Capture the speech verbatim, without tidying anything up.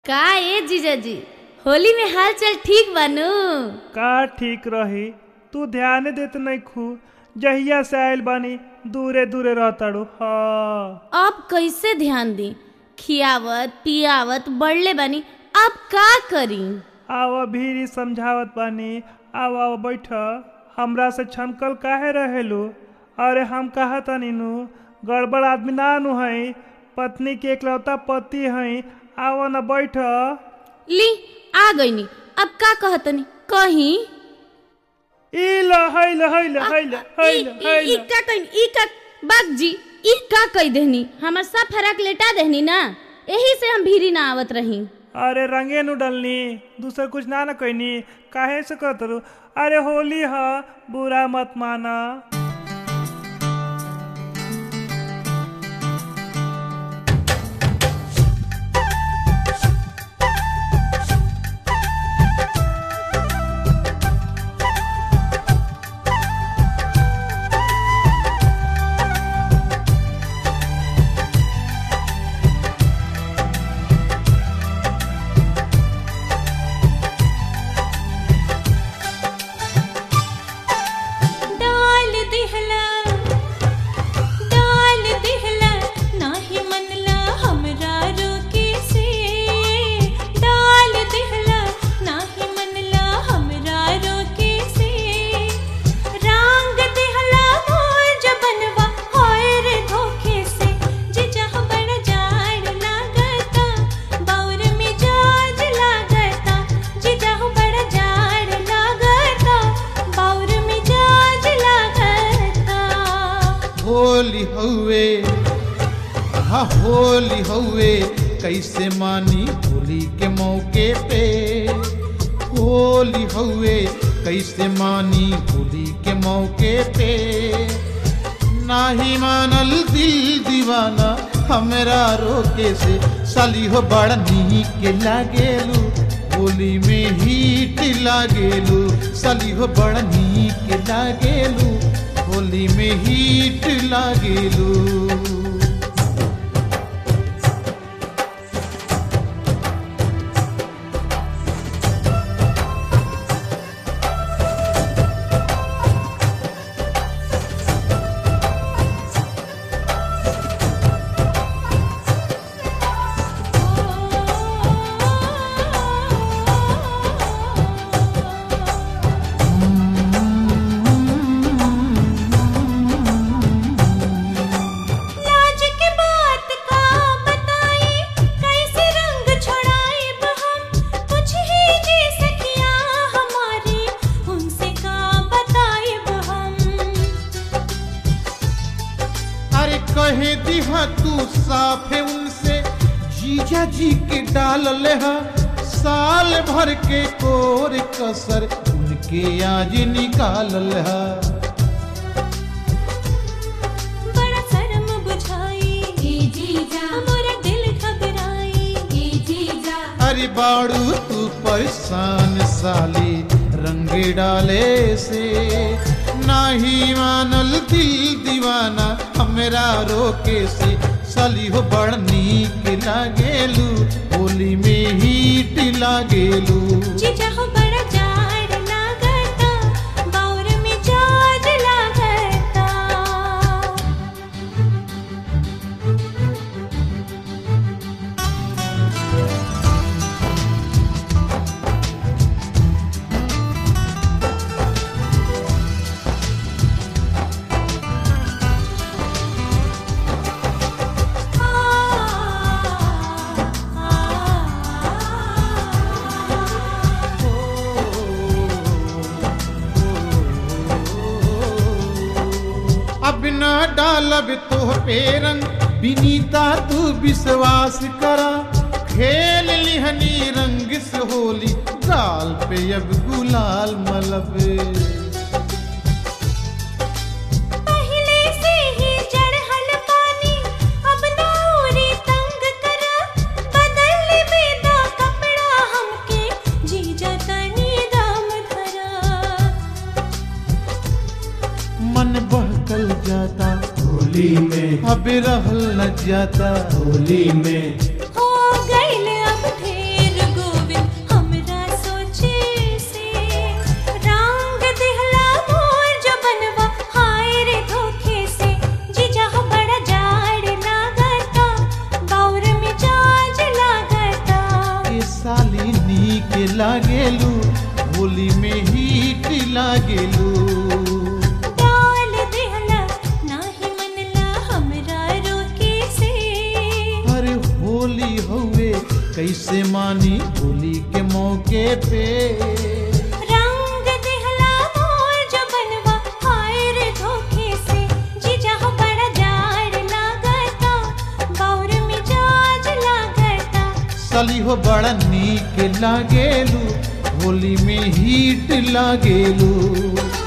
का ए जीजाजी होली में हाल चाल ठीक बानू? का ठीक रही, तू ध्यान देत नहीं खू। जहिया से आयल बानी दूरे दूरे रहताड़ू। हाँ अब कैसे ध्यान दी? खियावत पियावत बढ़ले बानी, अब का करी? आवा भीरी समझावत बानी। आवा आवा बैठ। हमरा से छनकल काहे रहेलू? अरे हम कहा तनी नु गड़बड़ आदमी ना नु हई, पत्नी के एकलौता पति हई। आवा न बैठ। ली आ गईनी, अब का कहतनी कहीं? ई ल हई ल हई ल हई ल हई ल हई ई का कहीं ई का बाग जी ई का कह देहनी? हमर सब फराक लेटा देहनी ना, यही से हम भीरी ना आवत रही। अरे रंगे नु डलनी, दूसर कुछ ना न कहनी। काहे से कहतरू? अरे होली ह, बुरा मत माना। होली हउए हा होली हउए कैसे मानी होली के मौके पे। होली हउए कैसे मानी होली के मौके पे। नाही मानल दिल दीवाना हमरा रोके से। साली हो बड़ा नीक लागेलू, होली में हीट लागेलू। साली हो बड़ा नीक लागेलू, होली में हीट लागेलू। कहे दिहा तू साफे उनसे, जीजा जी के डाल ले हा। साल भर के कोर कसर उनके आज निकाल ले हा। बड़ा शर्म बुझाई ए जीजा, मोरा दिल घबराई ए जीजा। अरे बाड़ू तू परेशान साली रंग डाले से। नाही मानल दिल दीवाना हमरा रोके से। साली हो बड़ नीक लागेलू, होली में हीट लागेलू। जीजा हो बड़ा जाड़ लागता, बाउर में जाज लागता। अब ना डालब तो पे रंग बिनीता तू विश्वास करा। खेल लिहनी रंग से होली, गाल पे अब गुलाल मलब। पहले से ही जड़हल पानी, अब नौरी तंग करा। बदल बेदा कपड़ा हमके, जीजा तनी दाम धरा। मन बहकल जाता होली में, अब रहल न जाता होली में। हो गइल अब ढेर के लागेलू होली में हीट लागेलू डाल देहला नाही मनला हमरा रोके से अरे होली हुए कैसे मानी होली के मौके पे रंग देहला मोर जबनवा हाय रे धोखे से जीजा हो बड़ा जार लागता गौर मिजाज लागता साली हो बड़ा नीक लागेलू होली में हीट लागेलू